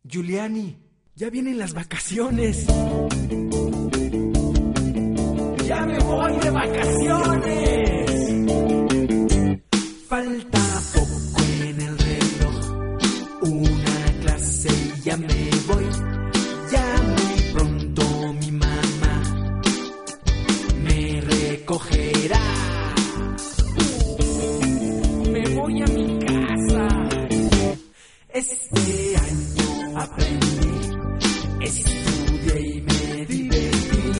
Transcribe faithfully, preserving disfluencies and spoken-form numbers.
Giuliani, ya vienen las vacaciones. ¡Ya me voy de vacaciones!